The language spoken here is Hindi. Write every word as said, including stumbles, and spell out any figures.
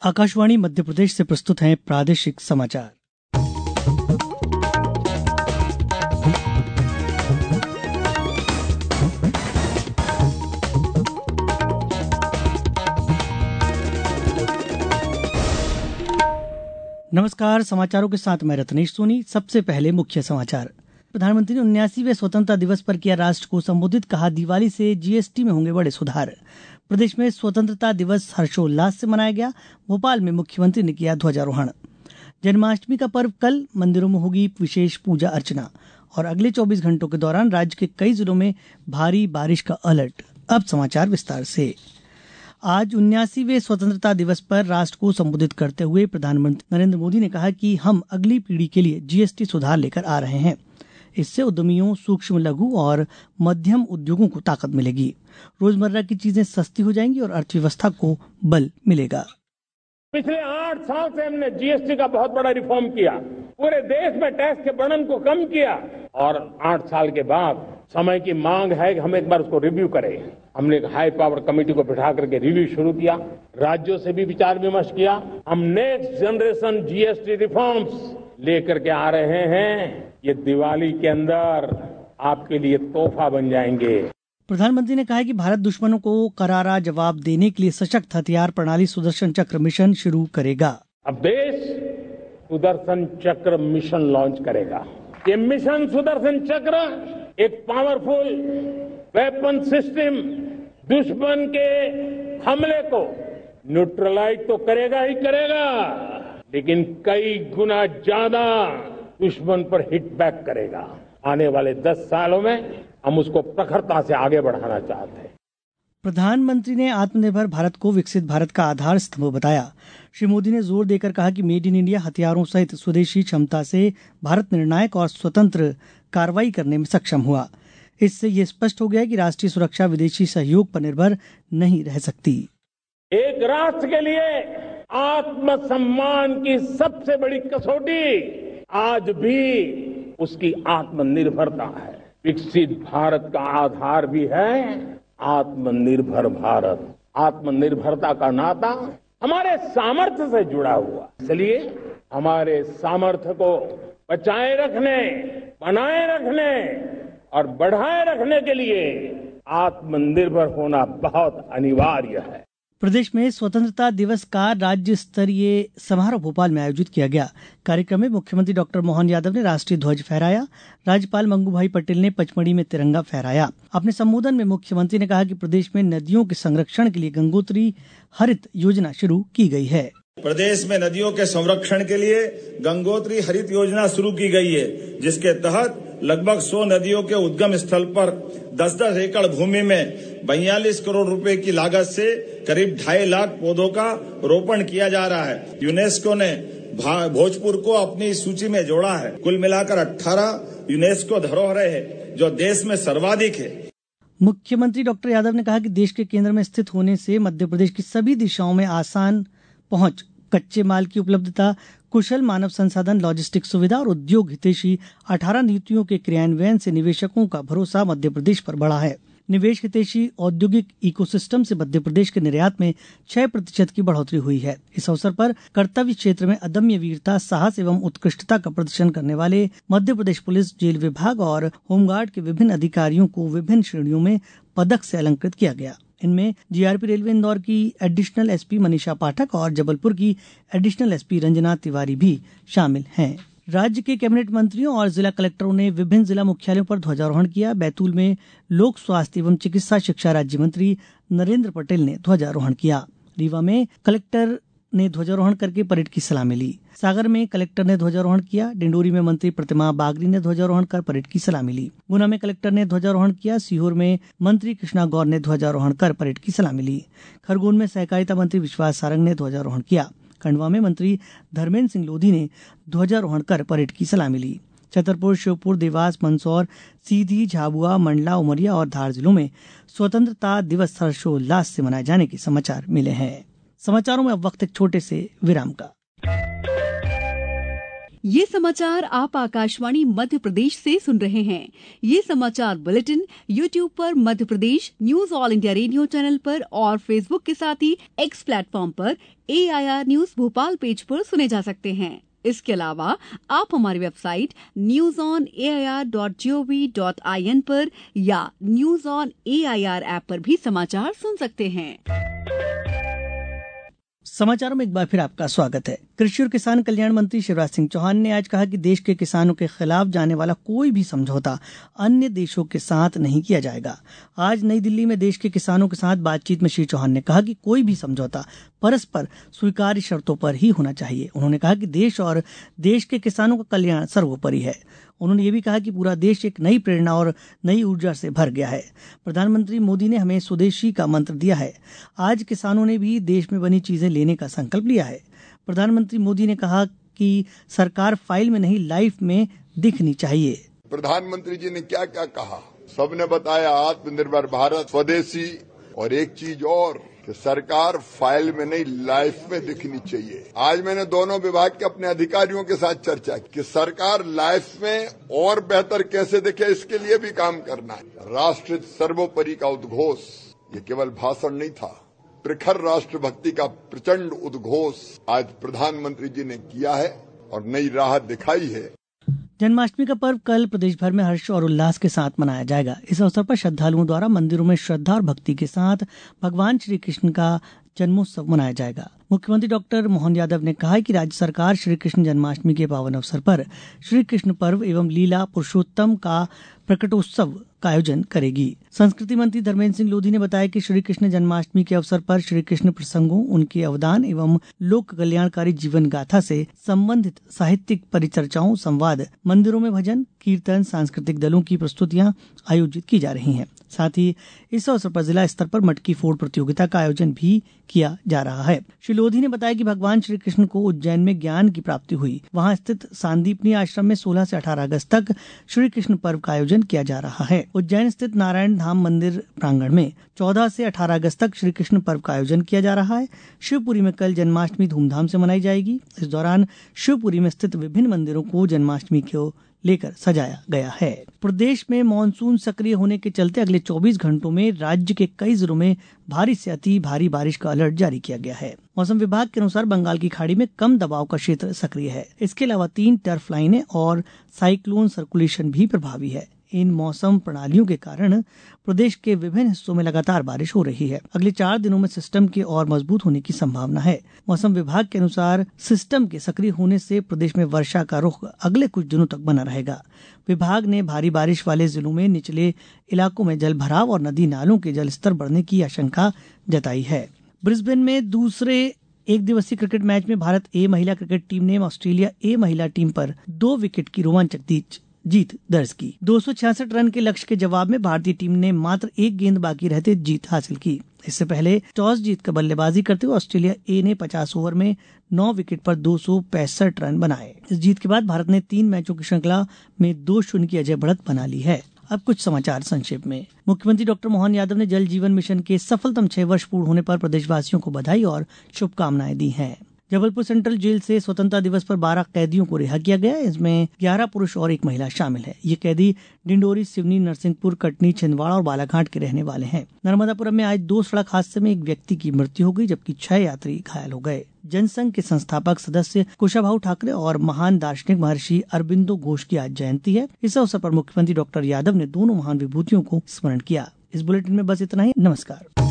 आकाशवाणी मध्य प्रदेश से प्रस्तुत हैं प्रादेशिक समाचार। नमस्कार, समाचारों के साथ मैं रत्नेश सोनी। सबसे पहले मुख्य समाचार। प्रधानमंत्री ने उन्यासीवें स्वतंत्रता दिवस पर किया राष्ट्र को संबोधित, कहा दिवाली से जीएसटी में होंगे बड़े सुधार। प्रदेश में स्वतंत्रता दिवस हर्षोल्लास से मनाया गया। भोपाल में मुख्यमंत्री ने किया ध्वजारोहण। जन्माष्टमी का पर्व कल, मंदिरों में होगी विशेष पूजा अर्चना। और अगले चौबीस घंटों के दौरान राज्य के कई जिलों में भारी बारिश का अलर्ट। अब समाचार विस्तार से। आज उन्यासीवें स्वतंत्रता दिवस पर राष्ट्र को संबोधित करते हुए प्रधानमंत्री नरेंद्र मोदी ने कहा कि हम अगली पीढ़ी के लिए जीएसटी सुधार लेकर आ रहे हैं। इससे उद्यमियों, सूक्ष्म लघु और मध्यम उद्योगों को ताकत मिलेगी। रोजमर्रा की चीजें सस्ती हो जाएंगी और अर्थव्यवस्था को बल मिलेगा। पिछले आठ साल से हमने जीएसटी का बहुत बड़ा रिफॉर्म किया, पूरे देश में टैक्स के बर्डन को कम किया और आठ साल के बाद समय की मांग है कि हम एक बार उसको रिव्यू करें। हमने एक हाई पावर कमेटी को बिठा करके रिव्यू शुरू किया, राज्यों से भी विचार विमर्श किया। हम नेक्स्ट जनरेशन जीएसटी रिफॉर्म्स लेकर के आ रहे हैं। ये दिवाली के अंदर आपके लिए तोहफा बन जाएंगे। प्रधानमंत्री ने कहा कि भारत दुश्मनों को करारा जवाब देने के लिए सशक्त हथियार प्रणाली सुदर्शन चक्र मिशन शुरू करेगा। अब देश सुदर्शन चक्र मिशन लॉन्च करेगा। ये मिशन सुदर्शन चक्र एक पावरफुल वेपन सिस्टम दुश्मन के हमले को न्यूट्रलाइज तो करेगा ही करेगा, लेकिन कई गुना ज्यादा दुश्मन पर हिट बैक करेगा। आने वाले दस सालों में हम उसको प्रखरता से आगे बढ़ाना चाहते हैं। प्रधानमंत्री ने आत्मनिर्भर भारत को विकसित भारत का आधार स्तंभ बताया। श्री मोदी ने जोर देकर कहा कि मेड इन इंडिया हथियारों सहित स्वदेशी क्षमता से भारत निर्णायक और स्वतंत्र कार्रवाई करने में सक्षम हुआ। इससे ये स्पष्ट हो गया कि राष्ट्रीय सुरक्षा विदेशी सहयोग पर निर्भर नहीं रह सकती। एक राष्ट्र के लिए आत्मसम्मान की सबसे बड़ी कसौटी आज भी उसकी आत्मनिर्भरता है। विकसित भारत का आधार भी है आत्मनिर्भर भारत। आत्मनिर्भरता का नाता हमारे सामर्थ्य से जुड़ा हुआ, इसलिए हमारे सामर्थ्य को बचाए रखने, बनाए रखने और बढ़ाए रखने के लिए आत्मनिर्भर होना बहुत अनिवार्य है। प्रदेश में स्वतंत्रता दिवस का राज्य स्तरीय समारोह भोपाल में आयोजित किया गया। कार्यक्रम में मुख्यमंत्री डॉक्टर मोहन यादव ने राष्ट्रीय ध्वज फहराया। राज्यपाल मंगू भाई पटेल ने पचमढ़ी में तिरंगा फहराया। अपने संबोधन में मुख्यमंत्री ने कहा कि प्रदेश में नदियों के संरक्षण के लिए गंगोत्री हरित योजना शुरू की गई है। प्रदेश में नदियों के संरक्षण के लिए गंगोत्री हरित योजना शुरू की गई है, जिसके तहत लगभग सौ नदियों के उद्गम स्थल पर दस दस एकड़ भूमि में बयालीस करोड़ रुपए की लागत से करीब ढाई लाख पौधों का रोपण किया जा रहा है। यूनेस्को ने भोजपुर को अपनी सूची में जोड़ा है। कुल मिलाकर अठारह यूनेस्को धरोहरें हैं, जो देश में सर्वाधिक है। मुख्यमंत्री डॉक्टर यादव ने कहा कि देश के केंद्र में स्थित होने से मध्य प्रदेश की सभी दिशाओं में आसान पहुंच, कच्चे माल की उपलब्धता, कुशल मानव संसाधन, लॉजिस्टिक सुविधा और उद्योग हितैषी अठारह नीतियों के क्रियान्वयन से निवेशकों का भरोसा मध्य प्रदेश पर बढ़ा है। निवेश हितैषी औद्योगिक इकोसिस्टम से मध्य प्रदेश के निर्यात में छह प्रतिशत की बढ़ोतरी हुई है। इस अवसर पर कर्तव्य क्षेत्र में अदम्य वीरता, साहस एवं उत्कृष्टता का प्रदर्शन करने वाले मध्य प्रदेश पुलिस, जेल विभाग और होमगार्ड के विभिन्न अधिकारियों को विभिन्न श्रेणियों में पदक से अलंकृत किया गया। इनमें जीआरपी रेलवे इंदौर की एडिशनल एसपी मनीषा पाठक और जबलपुर की एडिशनल एसपी रंजना तिवारी भी शामिल हैं। राज्य के कैबिनेट मंत्रियों और जिला कलेक्टरों ने विभिन्न जिला मुख्यालयों पर ध्वजारोहण किया। बैतूल में लोक स्वास्थ्य एवं चिकित्सा शिक्षा राज्य मंत्री नरेंद्र पटेल ने ध्वजारोहण किया। रीवा में कलेक्टर ने ध्वजारोहण करके परेड की सलामी ली। सागर में कलेक्टर ने ध्वजारोहण किया। डिंडोरी में मंत्री प्रतिमा बागरी ने ध्वजारोहण कर परेड की सलामी ली। गुना में कलेक्टर ने ध्वजारोहण किया। सीहोर में मंत्री कृष्णा गौर ने ध्वजारोहण कर परेड की सलामी ली। खरगोन में सहकारिता मंत्री विश्वास सारंग ने ध्वजारोहण किया। खंडवा में मंत्री धर्मेंद्र सिंह लोधी ने ध्वजारोहण कर परेड की सलामी ली। छतरपुर, श्योपुर, देवास, मंदसौर, सीधी, झाबुआ, मंडला, उमरिया और धार जिलों में स्वतंत्रता दिवस हर्षोल्लास से मनाए जाने के समाचार मिले हैं। समाचारों में अब वक्त एक छोटे से विराम का। ये समाचार आप आकाशवाणी मध्य प्रदेश से सुन रहे हैं। ये समाचार बुलेटिन यूट्यूब पर Madhya Pradesh news all India radio channel पर और फेसबुक के साथ ही एक्स प्लेटफॉर्म पर A I R news Bhopal page पर सुने जा सकते हैं। इसके अलावा आप हमारी website news on A I R dot G O V dot I N पर या news on A I R app पर भी समाचार सुन सकते हैं। समाचारों में एक बार फिर आपका स्वागत है। कृषि और किसान कल्याण मंत्री शिवराज सिंह चौहान ने आज कहा कि देश के किसानों के खिलाफ जाने वाला कोई भी समझौता अन्य देशों के साथ नहीं किया जाएगा। आज नई दिल्ली में देश के किसानों के साथ बातचीत में श्री चौहान ने कहा कि कोई भी समझौता परस्पर स्वीकार्य शर्तों पर ही होना चाहिए। उन्होंने कहा कि देश और देश के किसानों का कल्याण सर्वोपरि है। उन्होंने ये भी कहा कि पूरा देश एक नई प्रेरणा और नई ऊर्जा से भर गया है। प्रधानमंत्री मोदी ने हमें स्वदेशी का मंत्र दिया है। आज किसानों ने भी देश में बनी चीजें लेने का संकल्प लिया है। प्रधानमंत्री मोदी ने कहा कि सरकार फाइल में नहीं लाइफ में दिखनी चाहिए। प्रधानमंत्री जी ने क्या क्या कहा, सबने बताया। आत्मनिर्भर भारत, स्वदेशी और एक चीज और कि सरकार फाइल में नहीं लाइफ में दिखनी चाहिए। आज मैंने दोनों विभाग के अपने अधिकारियों के साथ चर्चा की कि सरकार लाइफ में और बेहतर कैसे दिखे, इसके लिए भी काम करना है। राष्ट्र सर्वोपरि का उद्घोष ये केवल भाषण नहीं था, प्रखर राष्ट्रभक्ति का प्रचंड उद्घोष आज प्रधानमंत्री जी ने किया है और नई राह दिखाई है। जन्माष्टमी का पर्व कल प्रदेश भर में हर्ष और उल्लास के साथ मनाया जाएगा। इस अवसर पर श्रद्धालुओं द्वारा मंदिरों में श्रद्धा और भक्ति के साथ भगवान श्री कृष्ण का जन्मोत्सव मनाया जाएगा। मुख्यमंत्री डॉक्टर मोहन यादव ने कहा है कि राज्य सरकार श्री कृष्ण जन्माष्टमी के पावन अवसर पर श्री कृष्ण पर्व एवं लीला पुरुषोत्तम का प्रकटोत्सव का आयोजन करेगी। संस्कृति मंत्री धर्मेंद्र सिंह लोधी ने बताया कि श्री कृष्ण जन्माष्टमी के अवसर पर श्री कृष्ण प्रसंगों, उनके अवदान एवं लोक कल्याणकारी जीवन गाथा से संबंधित साहित्यिक परिचर्चाओं, संवाद, मंदिरों में भजन कीर्तन, सांस्कृतिक दलों की प्रस्तुतियां आयोजित की जा रही हैं। साथ ही इस अवसर पर जिला स्तर पर मटकी फोड़ प्रतियोगिता का आयोजन भी किया जा रहा है। श्री लोधी ने बताया कि भगवान श्री कृष्ण को उज्जैन में ज्ञान की प्राप्ति हुई। वहां स्थित सांदीपनी आश्रम में सोलह से अठारह अगस्त तक श्री कृष्ण पर्व का आयोजन किया जा रहा है। उज्जैन स्थित नारायण धाम मंदिर प्रांगण में चौदह से अठारह अगस्त तक श्री कृष्ण पर्व का आयोजन किया जा रहा है। शिवपुरी में कल जन्माष्टमी धूमधाम से मनाई जाएगी। इस दौरान शिवपुरी में स्थित विभिन्न मंदिरों को जन्माष्टमी को लेकर सजाया गया है। प्रदेश में मानसून सक्रिय होने के चलते अगले चौबीस घंटों में राज्य के कई जिलों में भारी से अति भारी बारिश का अलर्ट जारी किया गया है। मौसम विभाग के अनुसार बंगाल की खाड़ी में कम दबाव का क्षेत्र सक्रिय है। इसके अलावा तीन टर्फ लाइनें और साइक्लोन सर्कुलेशन भी प्रभावी है। इन मौसम प्रणालियों के कारण प्रदेश के विभिन्न हिस्सों में लगातार बारिश हो रही है। अगले चार दिनों में सिस्टम के और मजबूत होने की संभावना है। मौसम विभाग के अनुसार सिस्टम के सक्रिय होने से प्रदेश में वर्षा का रुख अगले कुछ दिनों तक बना रहेगा। विभाग ने भारी बारिश वाले जिलों में निचले इलाकों में जल भराव और नदी नालों के जलस्तर बढ़ने की आशंका जताई है। ब्रिस्बेन में दूसरे एक दिवसीय क्रिकेट मैच में भारत ए महिला क्रिकेट टीम ने ऑस्ट्रेलिया ए महिला टीम पर दो विकेट की रोमांचक जीत दर्ज की। दो सौ छियासठ रन के लक्ष्य के जवाब में भारतीय टीम ने मात्र एक गेंद बाकी रहते जीत हासिल की। इससे पहले टॉस जीतकर बल्लेबाजी करते हुए ऑस्ट्रेलिया ए ने पचास ओवर में नौ विकेट पर दो सौ पैंसठ रन बनाए। इस जीत के बाद भारत ने तीन मैचों की श्रृंखला में दो शून्य की अजय बढ़त बना ली है। अब कुछ समाचार संक्षेप में। मुख्यमंत्री डॉक्टर मोहन यादव ने जल जीवन मिशन के सफलतम छह वर्ष पूर्ण होने पर प्रदेशवासियों को बधाई और शुभकामनाएं दी हैं। जबलपुर सेंट्रल जेल से स्वतंत्रता दिवस पर बारह कैदियों को रिहा किया गया। इसमें ग्यारह पुरुष और एक महिला शामिल है। ये कैदी डिंडोरी, सिवनी, नरसिंहपुर, कटनी, छिंदवाड़ा और बालाघाट के रहने वाले हैं। नर्मदापुरम में आज दो सड़क हादसे में एक व्यक्ति की मृत्यु हो गई जबकि छह यात्री घायल हो गए। जनसंघ के संस्थापक सदस्य कुशाभाऊ ठाकरे और महान दार्शनिक महर्षि अरबिंदो घोष की आज जयंती है। इस अवसर पर मुख्यमंत्री डॉक्टर यादव ने दोनों महान विभूतियों को स्मरण किया। इस बुलेटिन में बस इतना ही। नमस्कार।